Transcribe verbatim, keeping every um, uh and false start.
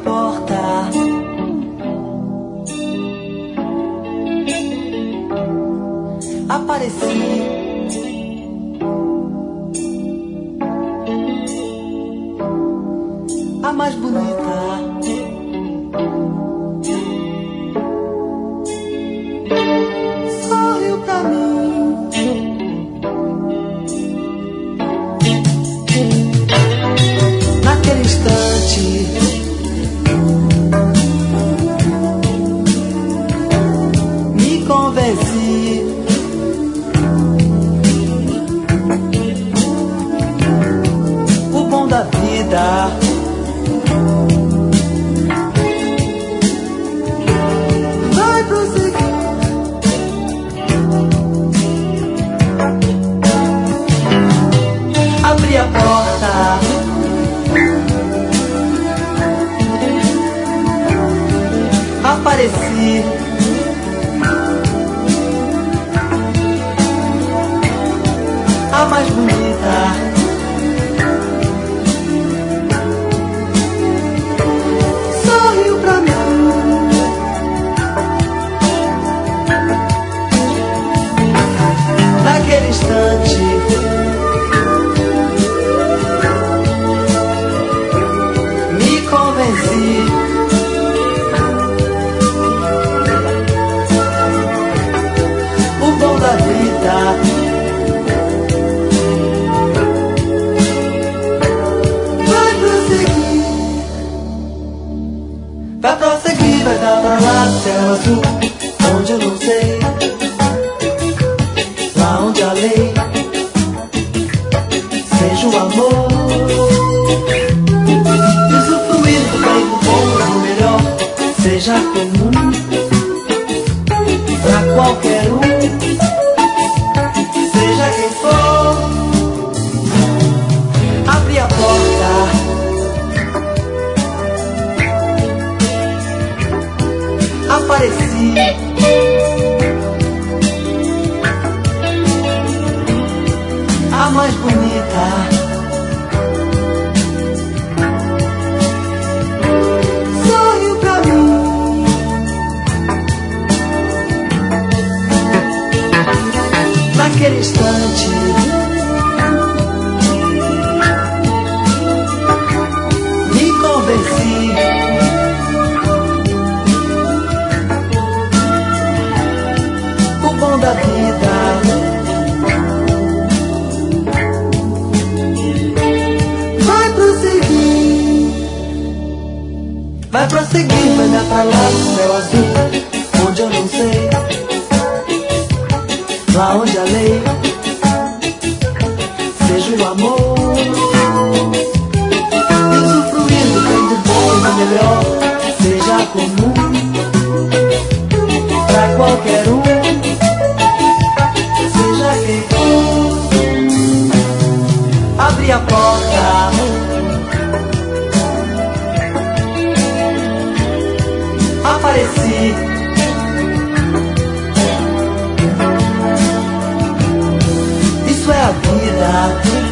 porta, apareci. A mais bonita, sorriu pra mim. Naquele instante, me convenci. O bom da vida vai prosseguir. Abri a porta, apareci. A mais bonita, sorriu pra mim. Naquele instante, me convenci. O bom da vida vai prosseguir, vai dar pra lá do céu azul, onde eu não sei, lá onde a lei seja o amor. Usufruir do bem, do bom, do melhor, seja comum pra qualquer um, seja quem for. Abri a porta, apareci. A mais bonita, sorriu pra mim. Naquele instante, me convenci. O bom da vida vai prosseguir, vai prosseguir, vai dar pra lá do céu azul, onde eu não sei, lá onde a lei seja o amor. E usufruir do bem, do bom e do melhor, seja comum pra qualquer um, seja quem for. Abri a porta, apareci. Isso é a vida.